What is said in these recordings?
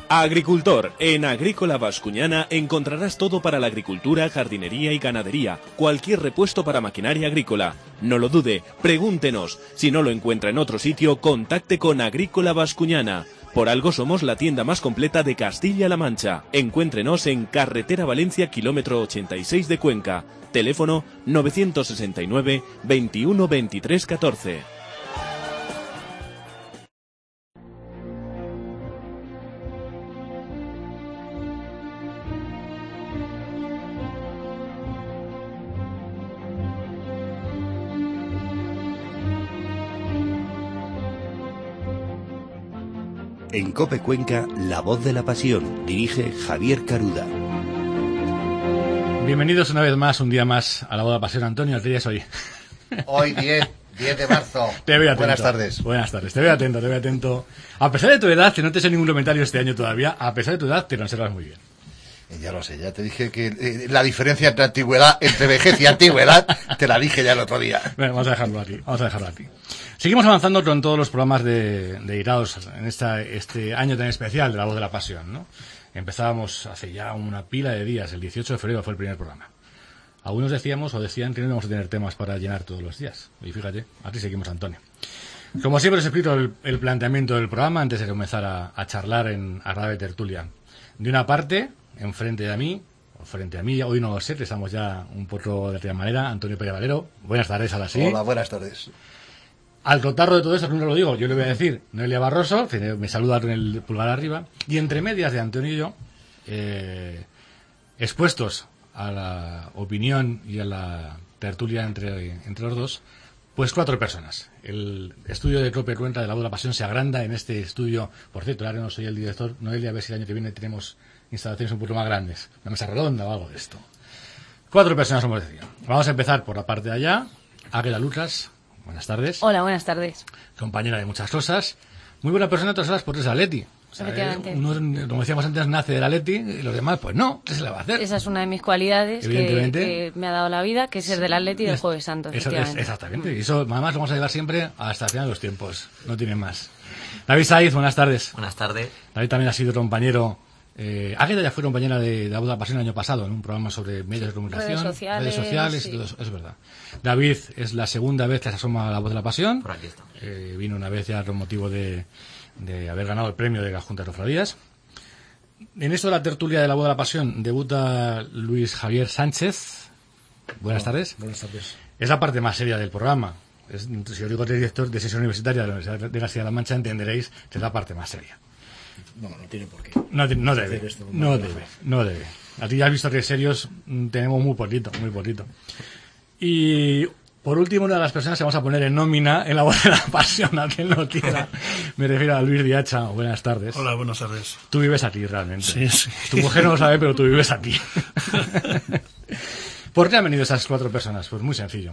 Agricultor, en Agrícola Bascuñana encontrarás todo para la agricultura, jardinería y ganadería, cualquier repuesto para maquinaria agrícola. No lo dude, pregúntenos. Si no lo encuentra en otro sitio, contacte con Agrícola Bascuñana. Por algo somos la tienda más completa de Castilla-La Mancha. Encuéntrenos en Carretera Valencia, kilómetro 86 de Cuenca. Teléfono 969 21 23 14. En COPE Cuenca, La Voz de la Pasión, dirige Javier Caruda. Bienvenidos una vez más, un día más, a La Voz de la Pasión. Antonio, ¿qué día es hoy? Hoy 10 de marzo. Te veo atento. Buenas tardes. Buenas tardes, te veo atento. A pesar de tu edad, que no te sé ningún comentario este año todavía, a pesar de tu edad, te conservas muy bien. Ya lo sé, ya te dije que la diferencia entre vejez y antigüedad, te la dije ya el otro día. Bueno, vamos a dejarlo aquí. Seguimos avanzando con todos los programas de Iraos en este año tan especial de La Voz de la Pasión, ¿no? Empezábamos hace ya una pila de días, el 18 de febrero fue el primer programa. Algunos decían que no íbamos a tener temas para llenar todos los días. Y fíjate, aquí seguimos, Antonio. Como siempre os explico el planteamiento del programa antes de comenzar a charlar en agradable tertulia. De una parte, enfrente de mí, o frente a mí, hoy no lo sé, que estamos ya un poco de otra manera, Antonio Pérez Valero. Buenas tardes, ahora sí. Hola, buenas tardes. Al cotarro de todo eso, no lo digo, yo le voy a decir Noelia Barroso, que me saluda con el pulgar arriba, y entre medias de Antonio y yo, expuestos a la opinión y a la tertulia entre los dos, pues 4 personas. El estudio de COPE Cuenca de La Voz de la Pasión se agranda en este estudio. Por cierto, ahora no soy el director, Noelia, a ver si el año que viene tenemos instalaciones un poco más grandes, una mesa redonda o algo de esto. 4 personas, como decía. Vamos a empezar por la parte de allá. Águeda Lucas. Buenas tardes. Hola, buenas tardes. Compañera de muchas cosas. Muy buena persona, otras horas, porque es Atleti. O sea, uno, como decíamos antes, nace del Atleti y los demás, pues no, ¿qué se le va a hacer? Esa es una de mis cualidades que me ha dado la vida, que es ser del Atleti y del Jueves Santo. Exactamente. Y eso, además, lo vamos a llevar siempre hasta el final de los tiempos. No tiene más. David Saiz, buenas tardes. Buenas tardes. David también ha sido compañero. Águeda ya fue compañera de La Voz de la Pasión el año pasado en un programa sobre medios de comunicación, redes sociales sí. Y todo eso, es verdad. David es la segunda vez que se asoma a La Voz de la Pasión. Por aquí está. Vino una vez ya con motivo de haber ganado el premio de la Junta de Cofradías. En esto de la tertulia de La Voz de la Pasión debuta Luis Javier Sánchez. Buenas tardes. Buenas tardes. Es la parte más seria del programa. Si os digo que director de sesión universitaria de la Universidad de Castilla-La Mancha, entenderéis que es la parte más seria. No tiene por qué. No debe. A ti ya has visto que serios tenemos muy poquito. Y por último, una de las personas que vamos a poner en nómina en La Voz de la Pasión, a quien lo quiera, me refiero a Luis Diacha. Buenas tardes. Hola, buenas tardes. Tú vives aquí realmente. Sí. Tu mujer no lo sabe, pero tú vives aquí. ¿Por qué han venido esas 4 personas? Pues muy sencillo.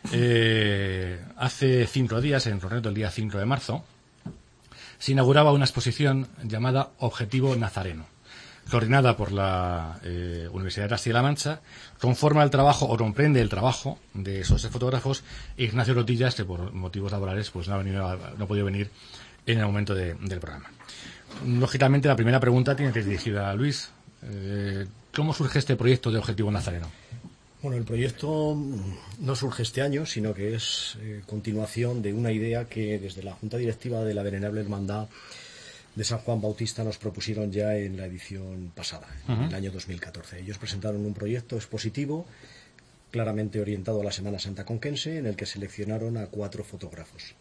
Hace 5 días, en concreto el día 5 de marzo, se inauguraba una exposición llamada Objetivo Nazareno, coordinada por la Universidad de Castilla-La Mancha, conforma el trabajo, o comprende el trabajo de esos 3 fotógrafos, Ignacio Rotillas, que por motivos laborales pues no ha podido venir en el momento del programa. Lógicamente, la primera pregunta tiene que ir dirigida a Luis. ¿Cómo surge este proyecto de Objetivo Nazareno? Bueno, el proyecto no surge este año, sino que es continuación de una idea que desde la Junta Directiva de la Venerable Hermandad de San Juan Bautista nos propusieron ya en la edición pasada, en el año 2014. Ellos presentaron un proyecto expositivo claramente orientado a la Semana Santa conquense, en el que seleccionaron a 4 fotógrafos.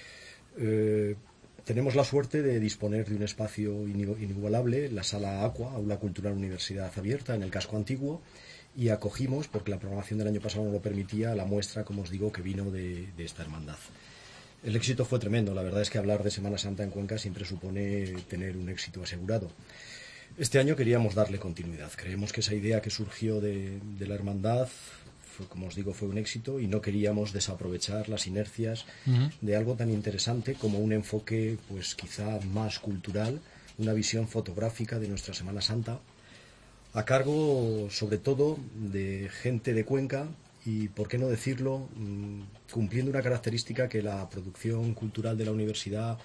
Tenemos la suerte de disponer de un espacio inigualable, la Sala Aqua, Aula Cultural Universidad Abierta, en el casco antiguo, y acogimos, porque la programación del año pasado no lo permitía, la muestra, como os digo, que vino de esta hermandad. El éxito fue tremendo. La verdad es que hablar de Semana Santa en Cuenca siempre supone tener un éxito asegurado. Este año queríamos darle continuidad. Creemos que esa idea que surgió de la hermandad, como os digo, fue un éxito, y no queríamos desaprovechar las inercias de algo tan interesante como un enfoque, pues quizá más cultural, una visión fotográfica de nuestra Semana Santa, a cargo sobre todo de gente de Cuenca y, por qué no decirlo, cumpliendo una característica que la producción cultural de la universidad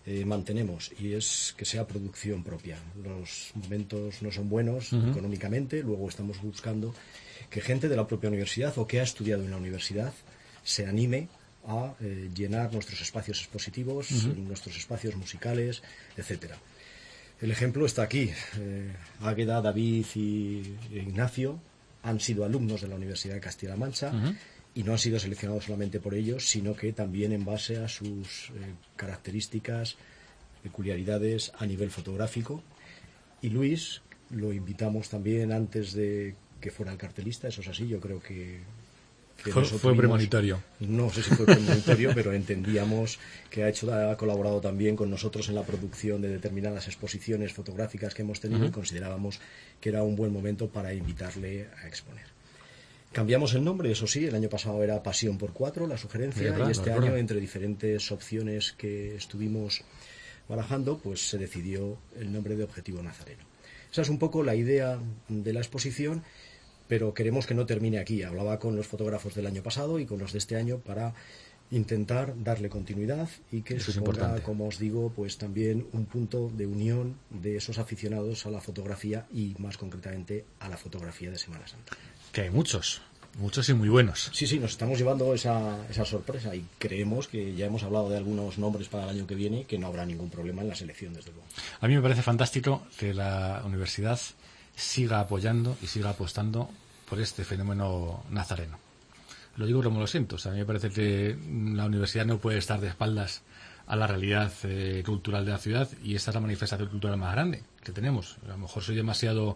mantenemos, y es que sea producción propia. Los momentos no son buenos económicamente, luego estamos buscando que gente de la propia universidad o que ha estudiado en la universidad se anime a llenar nuestros espacios expositivos, nuestros espacios musicales, etcétera. El ejemplo está aquí. Águeda, David y Ignacio han sido alumnos de la Universidad de Castilla-La Mancha y no han sido seleccionados solamente por ellos, sino que también en base a sus características, peculiaridades a nivel fotográfico. Y Luis lo invitamos también antes de que fuera el cartelista, eso es así, yo creo que fue premonitorio. No sé si fue premonitorio, pero entendíamos que ha colaborado también con nosotros en la producción de determinadas exposiciones fotográficas que hemos tenido y considerábamos que era un buen momento para invitarle a exponer. Cambiamos el nombre, eso sí, el año pasado era Pasión por 4, la sugerencia, y este año, entre diferentes opciones que estuvimos barajando, pues se decidió el nombre de Objetivo Nazareno. Esa es un poco la idea de la exposición, pero queremos que no termine aquí. Hablaba con los fotógrafos del año pasado y con los de este año para intentar darle continuidad y que suponga, como os digo, pues también un punto de unión de esos aficionados a la fotografía y más concretamente a la fotografía de Semana Santa. Que hay muchos y muy buenos. Sí, nos estamos llevando esa sorpresa y creemos que ya hemos hablado de algunos nombres para el año que viene, que no habrá ningún problema en la selección, desde luego. A mí me parece fantástico que la universidad siga apoyando y siga apostando por este fenómeno nazareno. Lo digo como lo siento. O sea, a mí me parece que la universidad no puede estar de espaldas a la realidad cultural de la ciudad, y esta es la manifestación cultural más grande que tenemos. A lo mejor soy demasiado,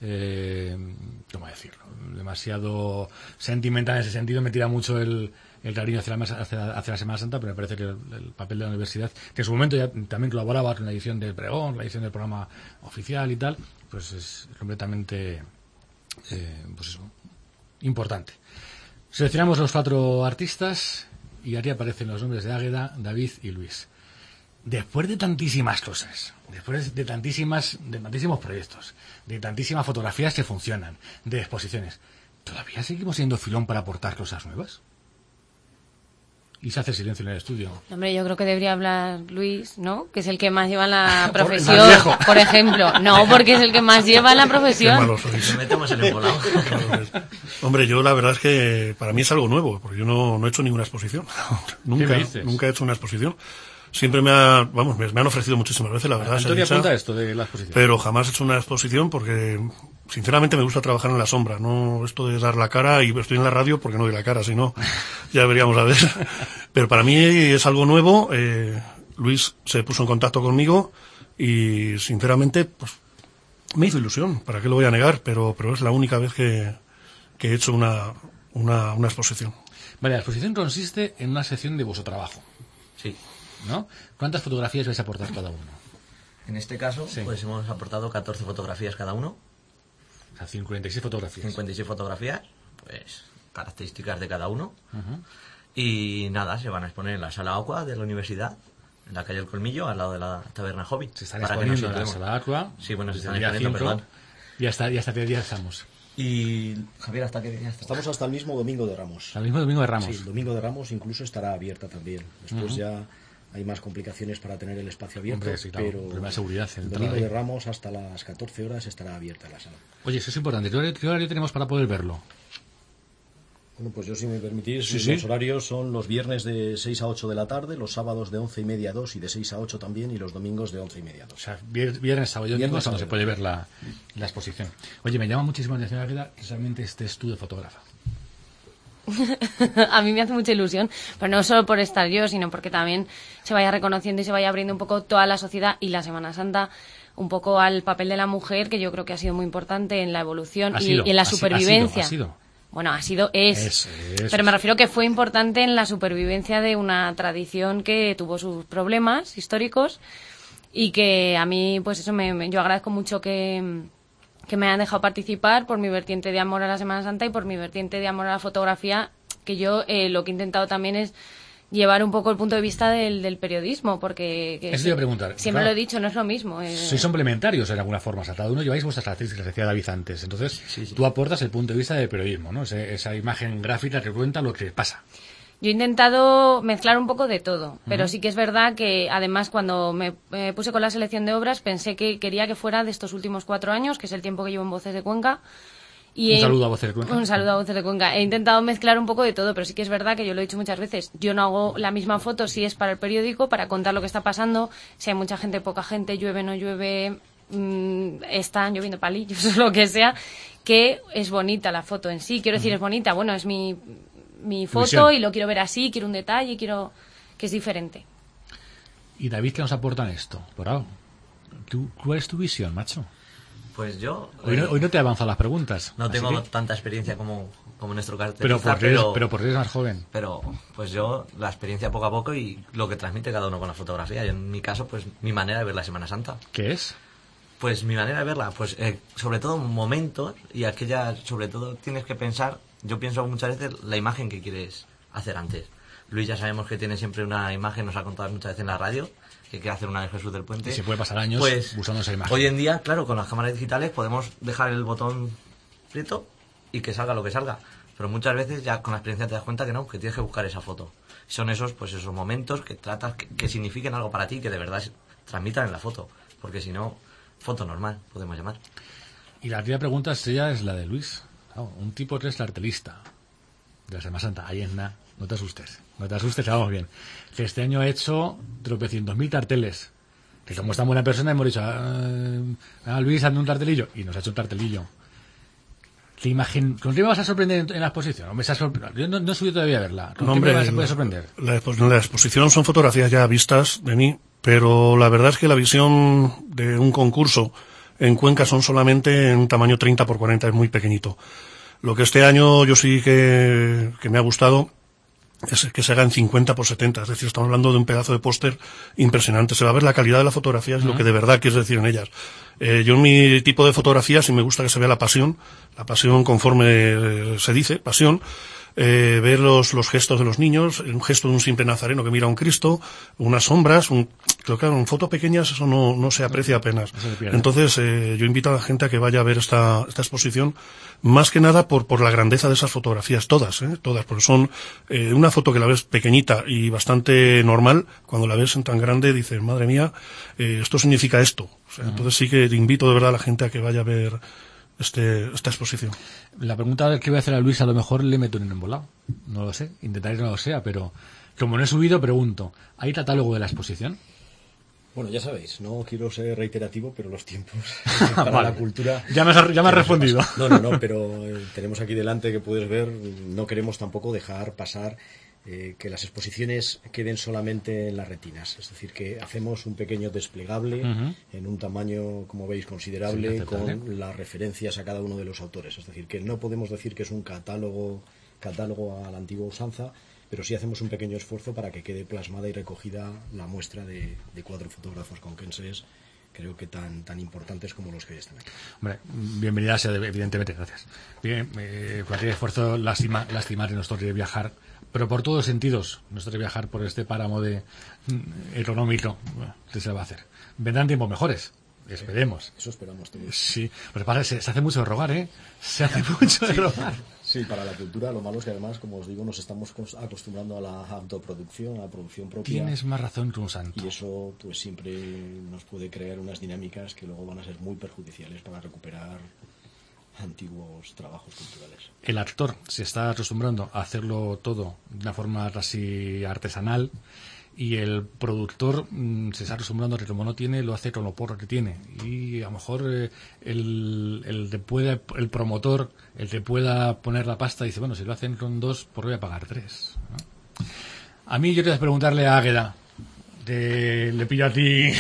¿cómo decirlo? Demasiado sentimental en ese sentido, me tira mucho el cariño hacia la Semana Santa, pero me parece que el papel de la universidad, que en su momento ya también colaboraba con la edición del pregón, la edición del programa oficial y tal, pues es completamente pues eso, importante. Seleccionamos los 4 artistas y aquí aparecen los nombres de Águeda, David y Luis. Después de tantísimas cosas, después de tantísimos proyectos, de tantísimas fotografías que funcionan, de exposiciones, ¿todavía seguimos siendo filón para aportar cosas nuevas? Y se hace silencio en el estudio. Hombre, yo creo que debería hablar Luis, ¿no? Que es el que más lleva la profesión, por ejemplo. No, porque es el que más lleva la profesión. Nos metemos en el volado. Hombre, yo la verdad es que para mí es algo nuevo, porque yo no he hecho ninguna exposición. Nunca he hecho una exposición. Siempre me han ofrecido muchísimas veces, la verdad. Antonio apunta esto de la exposición. Pero jamás he hecho una exposición porque, sinceramente, me gusta trabajar en la sombra. No esto de dar la cara, y estoy en la radio porque no doy la cara, si no, ya deberíamos a ver. Pero para mí es algo nuevo. Luis se puso en contacto conmigo y, sinceramente, pues me hizo ilusión. ¿Para qué lo voy a negar? Pero es la única vez que he hecho una exposición. Vale, la exposición consiste en una sección de vuestro trabajo. Sí. ¿No? ¿Cuántas fotografías vais a aportar cada uno? En este caso, pues hemos aportado 14 fotografías cada uno. O sea, 56 fotografías. 56 fotografías, pues características de cada uno. Y nada, se van a exponer en la Sala Aqua de la universidad, en la calle El Colmillo, al lado de la Taberna Hobbit. Se están exponiendo en la Sala Aqua. Sí, bueno, se están exponiendo, perdón. Y hasta qué día estamos. Y Javier, ¿hasta qué día estamos? Estamos hasta el mismo Domingo de Ramos. ¿El mismo Domingo de Ramos? Sí, el Domingo de Ramos incluso estará abierta también. Después ya hay más complicaciones para tener el espacio abierto. Hombre, sí, claro, pero problema de seguridad. El Domingo de Ramos hasta las 14 horas estará abierta la sala. Oye, eso es importante. ¿Qué horario tenemos para poder verlo? Bueno, pues yo, si me permitís, los horarios son los viernes de 6 a 8 de la tarde, los sábados de 11:30 a 2 y de 6 a 8 también, y los domingos de 11:30 a 2. O sea, viernes, sábado y domingo es cuando se puede ver la exposición. Oye, me llama muchísimo la atención, Águeda, que realmente estés tú de fotógrafa. A mí me hace mucha ilusión, pero no solo por estar yo, sino porque también se vaya reconociendo y se vaya abriendo un poco toda la sociedad y la Semana Santa un poco al papel de la mujer, que yo creo que ha sido muy importante en la evolución y en la supervivencia. Bueno, es. Pero me refiero que fue importante en la supervivencia de una tradición que tuvo sus problemas históricos y que a mí, pues eso, yo agradezco mucho que me hayan dejado participar por mi vertiente de amor a la Semana Santa y por mi vertiente de amor a la fotografía, que yo lo que he intentado también es llevar un poco el punto de vista del periodismo, porque eso te iba a preguntar. Siempre lo he dicho, no es lo mismo. Sois complementarios en alguna forma, o sea, cada uno lleváis vuestras características, decía David antes. Entonces, tú aportas el punto de vista del periodismo, ¿no? Esa imagen gráfica que cuenta lo que pasa. Yo he intentado mezclar un poco de todo, pero sí que es verdad que además cuando me puse con la selección de obras pensé que quería que fuera de estos últimos 4 años, que es el tiempo que llevo en Voces de Cuenca. Y un saludo a Voces de Cuenca. Un saludo a Voces de Cuenca. He intentado mezclar un poco de todo, pero sí que es verdad que yo lo he dicho muchas veces. Yo no hago la misma foto si es para el periódico, para contar lo que está pasando, si hay mucha gente, poca gente, llueve, no llueve, están lloviendo palillos o lo que sea, que es bonita la foto en sí. Quiero decir, es bonita, bueno, es mi foto visión. Y lo quiero ver así, quiero un detalle, quiero que es diferente. ¿Y David qué nos aporta en esto? Por algo. ¿Cuál es tu visión, macho? Pues yo... Hoy no te he avanzado las preguntas. No así tengo que- tanta experiencia como nuestro pero cartelista, porque eres más joven. Pero pues yo, la experiencia poco a poco y lo que transmite cada uno con la fotografía. Y en mi caso, pues mi manera de ver la Semana Santa. ¿Qué es? Pues mi manera de verla, pues sobre todo momentos y aquella, sobre todo tienes que pensar, yo pienso muchas veces la imagen que quieres hacer antes. Luis ya sabemos que tiene siempre una imagen, nos ha contado muchas veces en la radio, que quiere hacer una de Jesús del Puente. Y se puede pasar años pues, buscando esa imagen. Hoy en día, claro, con las cámaras digitales podemos dejar el botón frito y que salga lo que salga. Pero muchas veces ya con la experiencia te das cuenta que no, que tienes que buscar esa foto. Son esos momentos que tratas que signifiquen algo para ti, que de verdad transmitan en la foto. Porque si no, foto normal, podemos llamar. Y la primera pregunta estrella es la de Luis. Claro, un tipo que es cartelista de la Semana Santa. Ahí es nada. No te asustes, vamos bien. Que este año ha hecho tropecientos mil carteles. Que como está buena persona hemos dicho, Luis, hazme un cartelillo. Y nos ha hecho un cartelillo. ¿Qué imagen? ¿Con qué me vas a sorprender en la exposición? Yo no he subido todavía a verla. ¿Con qué me vas a poder sorprender? La exposición son fotografías ya vistas de mí, pero la verdad es que la visión de un concurso en Cuenca son solamente en un tamaño 30 por 40, es muy pequeñito. Lo que este año yo sí que me ha gustado es que se haga en 50 por 70, es decir, estamos hablando de un pedazo de póster impresionante. Se va a ver la calidad de la fotografía, es lo que de verdad quieres decir en ellas. Yo en mi tipo de fotografía sí me gusta que se vea la pasión conforme se dice, pasión. Ver los gestos de los niños, un gesto de un simple nazareno que mira a un Cristo, unas sombras, claro, en fotos pequeñas eso no se aprecia apenas. Entonces, yo invito a la gente a que vaya a ver esta exposición, más que nada por la grandeza de esas fotografías, todas, porque son una foto que la ves pequeñita y bastante normal, cuando la ves en tan grande dices, madre mía, esto significa esto. O sea, entonces sí que invito de verdad a la gente a que vaya a ver esta exposición. La pregunta que voy a hacer a Luis a lo mejor le meto en un embolado. No lo sé, intentaré que no lo sea, pero como no he subido, pregunto, ¿hay catálogo de la exposición? Bueno, ya sabéis, no quiero ser reiterativo, pero los tiempos para Vale. la cultura... Ya me has respondido. No, pero tenemos aquí delante que puedes ver, no queremos tampoco dejar pasar que las exposiciones queden solamente en las retinas. Es decir, que hacemos un pequeño desplegable en un tamaño, como veis, considerable, Sí, aceptable. con las referencias a cada uno de los autores. Es decir, que no podemos decir que es un catálogo a la antigua usanza, pero sí hacemos un pequeño esfuerzo para que quede plasmada y recogida la muestra de 4 fotógrafos conquenses, creo que tan importantes como los que hoy están aquí. Hombre, bienvenida sea, evidentemente, gracias. Bien, cualquier esfuerzo lastimar que nos toque viajar, pero por todos sentidos, nos toque viajar por este páramo de económico, bueno, ¿qué se va a hacer? Vendrán tiempos mejores, esperemos. Eso esperamos todos. Sí, pues pasa, se hace mucho de rogar, ¿eh? Se hace mucho de rogar. Sí, para la cultura lo malo es que además, como os digo, nos estamos acostumbrando a la autoproducción, a la producción propia. Tienes más razón que un santo. Y eso pues siempre nos puede crear unas dinámicas que luego van a ser muy perjudiciales para recuperar antiguos trabajos culturales. El actor se está acostumbrando a hacerlo todo de una forma casi artesanal y el productor se está acostumbrando a que como no tiene, lo hace con lo poco que tiene. Y a lo mejor el promotor, el que pueda poner la pasta, dice, bueno, si lo hacen con 2, ¿por qué voy a pagar 3? ¿no? A mí yo quiero preguntarle a Águeda, que le pillo a ti.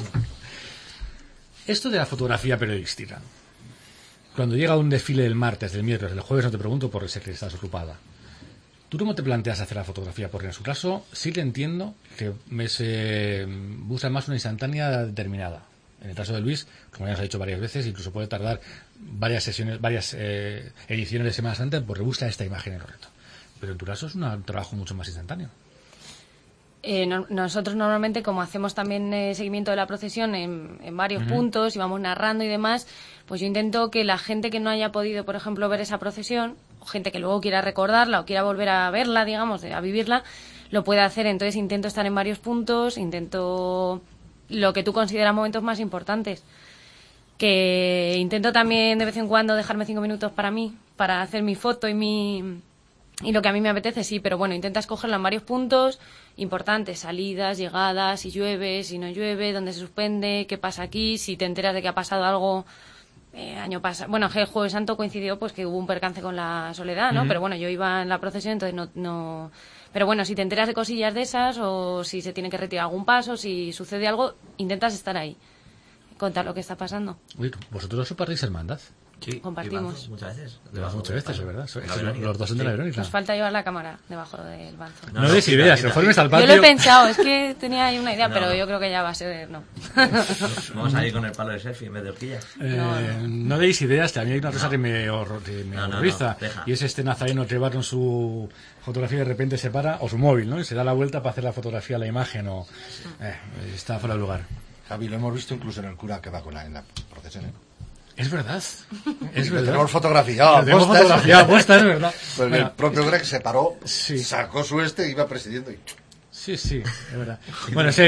Esto de la fotografía periodística. Cuando llega un desfile del martes, del miércoles, del jueves, no te pregunto porque sé que estás ocupada. ¿Tú cómo te planteas hacer la fotografía? Porque en su caso sí que entiendo que busca más una instantánea determinada. En el caso de Luis, como ya nos ha dicho varias veces, incluso puede tardar varias ediciones de Semana Santa porque busca esta imagen en correcto. Pero en tu caso es un trabajo mucho más instantáneo. Nosotros normalmente, como hacemos también seguimiento de la procesión en varios puntos y vamos narrando y demás, pues yo intento que la gente que no haya podido, por ejemplo, ver esa procesión gente que luego quiera recordarla o quiera volver a verla, digamos, a vivirla, lo puede hacer. Entonces intento estar en varios puntos, intento lo que tú consideras momentos más importantes. Que intento también de vez en cuando dejarme 5 minutos para mí, para hacer mi foto y lo que a mí me apetece, sí, pero bueno, intenta escogerlo en varios puntos importantes, salidas, llegadas, si llueve, si no llueve, dónde se suspende, qué pasa aquí, si te enteras de que ha pasado algo año pasado. Bueno, el Jueves Santo coincidió pues que hubo un percance con la Soledad, ¿no? Pero bueno, yo iba en la procesión, entonces no... Pero bueno, si te enteras de cosillas de esas o si se tiene que retirar algún paso, si sucede algo, intentas estar ahí, contar lo que está pasando. Uy, ¿vosotros repartís hermandad? Sí, compartimos. Banzo, muchas veces. Muchas veces, es verdad. Los dos son de la Verónica. Nos falta llevar la cámara debajo del banzo. No des ideas, reformes al patio. Yo lo he pensado, es que tenía ahí una idea, pero yo creo que ya va a ser... No. Vamos a ir con el palo de selfie en vez de horquillas. No deis ideas, que a mí hay una cosa que me horroriza. Y es este nazareno que va con su fotografía y de repente se para, o su móvil, ¿no? Y se da la vuelta para hacer la fotografía a la imagen, o está fuera de lugar. Javi, lo hemos visto incluso en el cura que va en la procesión, ¿eh? Es verdad. Es verdad. Tenemos fotografiado. Tenemos fotografiado puesta, es verdad. Pues bueno, el propio Greg se paró, sí. Sacó su y iba presidiendo. Y... Sí, es verdad. Bueno, sí.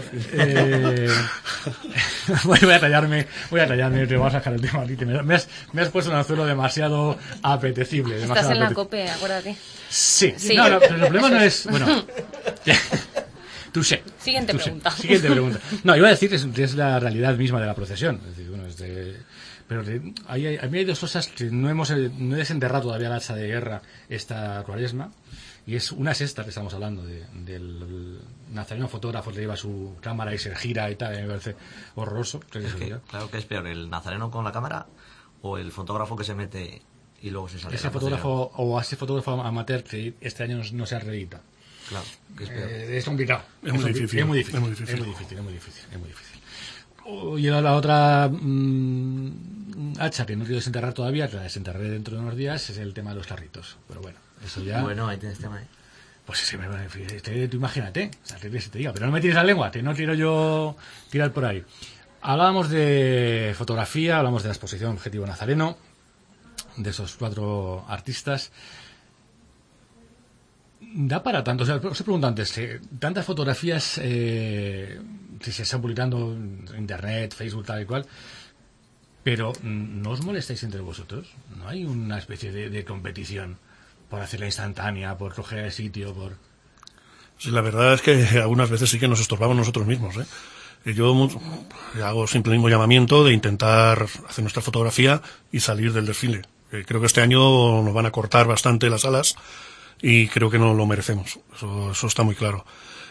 Voy a tallarme, te vas a sacar el tema a ti. Me has puesto un anzuelo demasiado apetecible. Estás en la COPE, acuérdate. Sí. No, pero el problema no es... Bueno... Siguiente pregunta. No, iba a decir que es la realidad misma de la procesión. Es decir, bueno, pero a mí hay dos cosas que no he desenterrado todavía la hacha de guerra esta Cuaresma. Y una es esta que estamos hablando, del nazareno fotógrafo que lleva su cámara y se gira y tal. Me parece horroroso. Claro que es peor, el nazareno con la cámara o el fotógrafo que se mete y luego se sale. Ese fotógrafo amateur que este año no se reedita. Claro, que es peor. Es complicado. Es muy difícil. Es muy difícil. Y la otra hacha que no quiero desenterrar todavía, que la desenterraré dentro de unos días, es el tema de los carritos. Pero bueno, eso ya... Bueno, ahí tienes tema, ¿eh? Pues sí, tú imagínate, o sea, que te diga, pero no me tires la lengua, que no quiero yo tirar por ahí. Hablábamos de fotografía, hablamos de la exposición Objetivo Nazareno, de esos 4 artistas. Da para tanto, o sea, os he preguntado antes, tantas fotografías que se están publicando en internet, Facebook, tal y cual, pero ¿no os molestáis entre vosotros? ¿No hay una especie de competición por hacerla instantánea, por coger el sitio, por...? Sí, la verdad es que algunas veces sí que nos estorbamos nosotros mismos, ¿eh? Yo hago siempre el mismo llamamiento de intentar hacer nuestra fotografía y salir del desfile. Creo que este año nos van a cortar bastante las alas y creo que no lo merecemos. Eso está muy claro.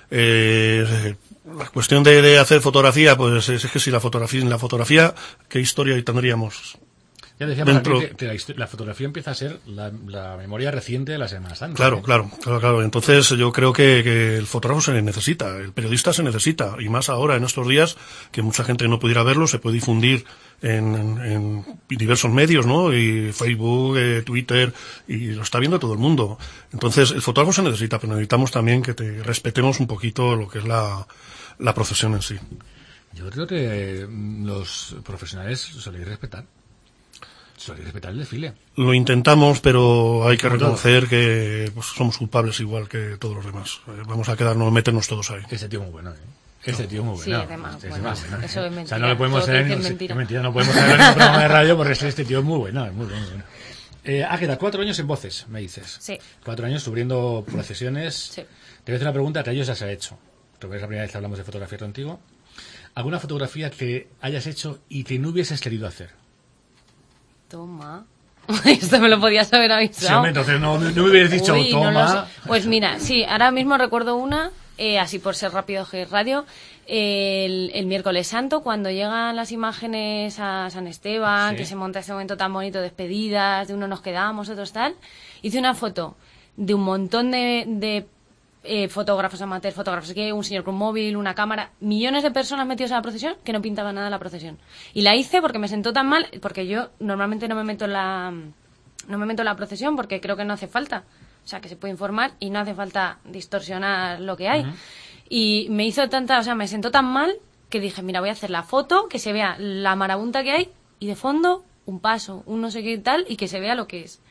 La cuestión de hacer fotografía, pues es que si la fotografía, ¿qué historia tendríamos? Ya decíamos que la fotografía empieza a ser la memoria reciente de la Semana Santa. Claro. Entonces yo creo que el fotógrafo se necesita, el periodista se necesita, y más ahora en estos días que mucha gente no pudiera verlo, se puede difundir en diversos medios, ¿no? Y Facebook, Twitter, y lo está viendo todo el mundo. Entonces el fotógrafo se necesita, pero necesitamos también que respetemos un poquito lo que es la procesión en sí. Yo creo que los profesionales soléis respetar el desfile. Lo intentamos, pero hay que reconocer que pues, somos culpables igual que todos los demás. Vamos a meternos todos ahí. Ese tío muy bueno, Ese tío muy bueno. Sí, además, eso es mentira. O sea, no le podemos hacer mentira. No podemos hacer en un programa de radio porque este tío es muy bueno, es muy bueno. Águeda, 4 años en Voces, me dices. Sí. 4 años cubriendo procesiones. Sí. Te voy a hacer una pregunta que a ellos ya se ha hecho. Es la primera vez que hablamos de fotografía contigo. ¿Alguna fotografía que hayas hecho y que no hubieses querido hacer? Toma. Esto me lo podías haber avisado. Sí, entonces no me hubieras dicho toma. No pues mira, sí, ahora mismo recuerdo una, así por ser rápido radio, el miércoles santo, cuando llegan las imágenes a San Esteban, que se monta ese momento tan bonito, despedidas, de uno nos quedamos, otros tal, hice una foto de un montón de fotógrafos amateurs, fotógrafos, que un señor con móvil, una cámara, millones de personas metidos en la procesión que no pintaban nada en la procesión. Y la hice porque me sentó tan mal, porque yo normalmente no me meto en la procesión porque creo que no hace falta. O sea, que se puede informar y no hace falta distorsionar lo que hay. Uh-huh. Y me sentó tan mal que dije, mira, voy a hacer la foto, que se vea la marabunta que hay y de fondo un paso, un no sé qué tal y que se vea lo que es.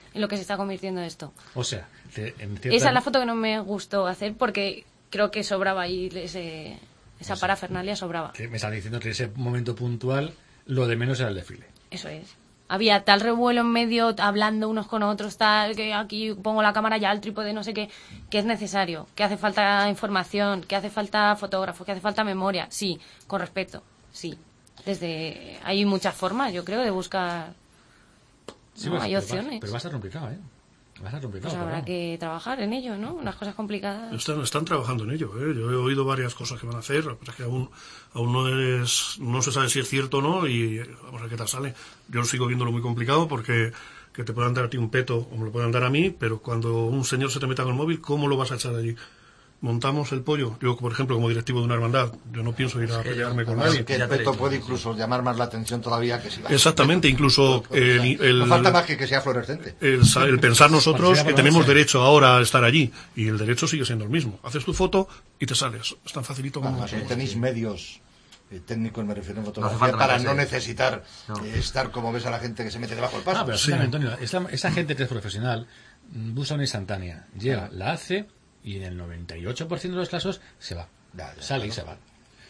en lo que se está convirtiendo esto. O sea, Esa es la foto que no me gustó hacer porque creo que sobraba ahí esa parafernalia sobraba. Me están diciendo que ese momento puntual, lo de menos era el desfile. Eso es. Había tal revuelo en medio, hablando unos con otros, tal, que aquí pongo la cámara ya, el trípode, no sé qué, que es necesario, que hace falta información, que hace falta fotógrafos, que hace falta memoria. Sí, con respeto, sí. Hay muchas formas, yo creo, de buscar... Sí, ¿no? pues, Hay opciones. Pero va a estar complicado, ¿eh? Va a estar complicado. Pues habrá que trabajar en ello, ¿no? Las cosas complicadas. Están trabajando en ello, ¿eh? Yo he oído varias cosas que van a hacer, pero es que aún no se sabe si es cierto o no y vamos a ver qué tal sale. Yo sigo viéndolo muy complicado porque que te puedan dar a ti un peto o me lo puedan dar a mí, pero cuando un señor se te meta con el móvil, ¿cómo lo vas a echar allí? Montamos el pollo. Yo, por ejemplo, como directivo de una hermandad, yo no pienso ir a pelearme con nadie. Que el peto puede incluso llamar más la atención todavía que si va. Exactamente, incluso no falta más que sea fluorescente. El pensar nosotros que tenemos derecho ahora a estar allí y el derecho sigue siendo el mismo. Haces tu foto y te sales. Es tan facilito como Además, tenéis medios técnicos, me refiero en No fotografía, hace falta para que no sea. necesitar No. estar como ves a la gente que se mete debajo del paso. Pero sí, Antonio, esa gente que es profesional busca una instantánea, llega, la hace y en el 98% de los casos se va. Sale y se va.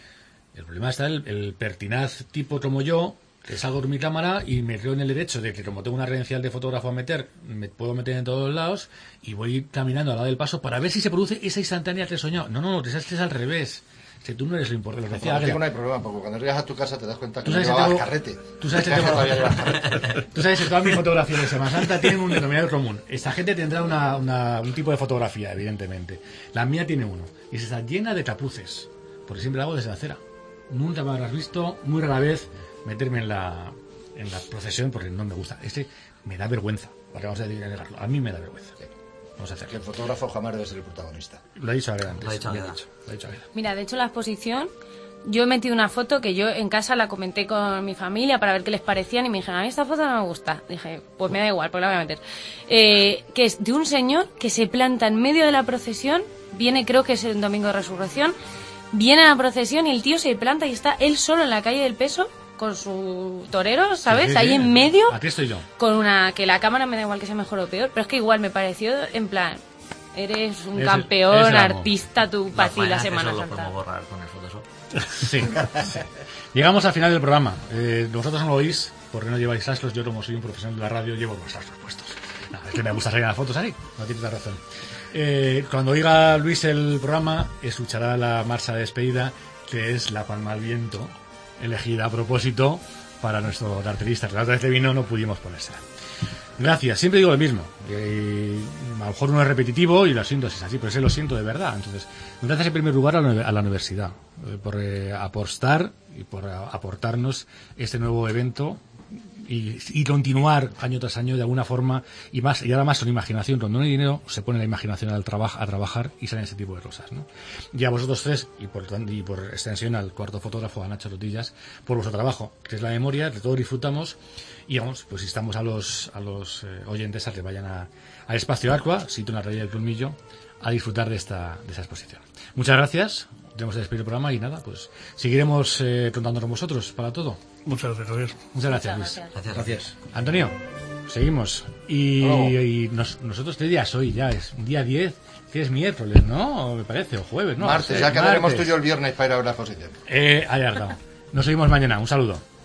El problema está el pertinaz tipo como yo, que salgo con mi cámara y me creo en el derecho de que como tengo una credencial de fotógrafo a meter, me puedo meter en todos lados y voy caminando al lado del paso para ver si se produce esa instantánea que he soñado. No, es al revés. Si tú no eres lo importante. Lo que decía Ángel, no hay problema, porque cuando llegas a tu casa te das cuenta que ¿Tú no sabes que llevabas tengo- carrete. tú sabes que Todavía tengo- llevas carrete. Tú sabes que todas mis fotografías de Semana Santa tienen un denominador común. Esta gente tendrá un tipo de fotografía, evidentemente. La mía tiene uno. Y está llena de capuces. Porque siempre la hago desde la acera. Nunca me habrás visto, muy rara vez, meterme en la procesión porque no me gusta. Me da vergüenza. Porque vamos a negarlo. A mí me da vergüenza. Vamos a Que hacerlo. el fotógrafo jamás debe ser el protagonista. Lo ha dicho Águeda antes. Lo ha dicho Águeda. Lo ha dicho Águeda. Mira, de hecho la exposición, yo he metido una foto que yo en casa la comenté con mi familia para ver qué les parecían y me dijeron, a mí esta foto no me gusta. Dije, pues me da igual, pues la voy a meter. Que es de un señor que se planta en medio de la procesión, viene, creo que es el domingo de resurrección, viene a la procesión y el tío se planta y está él solo en la calle del Peso con su torero, ¿sabes? Sí, Ahí sí, en medio, Aquí estoy yo. con que la cámara me da igual que sea mejor o peor, pero es que igual me pareció en plan, eres un Eres campeón, el amo. artista, tú para ti la Semana Eso lo Santa. podemos borrar con el Photoshop. Sí. Llegamos al final del programa. Vosotros no lo oís porque no lleváis cascos. Yo, como soy un profesional de la radio, llevo los cascos puestos. No, es que me gusta salir en las fotos así. No tienes la razón. Cuando oiga Luis el programa, escuchará la marcha de despedida, que es La Palma al Viento, elegida a propósito para nuestro cartelista. Que la otra vez que vino no pudimos ponérsela. Gracias, siempre digo lo mismo. A lo mejor uno es repetitivo y lo siento si es así, pero ese lo siento de verdad. Entonces, gracias en primer lugar a la universidad por apostar y por aportarnos este nuevo evento y continuar año tras año de alguna forma y ahora más con imaginación. Cuando no hay dinero se pone la imaginación a trabajar y salen ese tipo de cosas, ¿no? Y a vosotros tres y por extensión al cuarto fotógrafo, a Nacho Rotillas, por vuestro trabajo, que es la memoria, que todos disfrutamos. Y vamos, pues instamos a los oyentes a que vayan al Espacio Aqua, sitio en la Raya del Colmillo, a disfrutar de esa exposición. Muchas gracias. Tenemos que despedir el programa y nada, pues seguiremos contando con vosotros para todo. Muchas gracias, Javier. Muchas gracias, Luis. Gracias. Antonio, seguimos. Nosotros, ¿qué día es hoy? Ya es día 10, que es miércoles, ¿no? Me parece, o jueves, ¿no? Martes, Sí, ya que hablaremos martes. tú y yo el viernes para ir a ver la exposición. Ahí has dado. Nos seguimos mañana. Un saludo.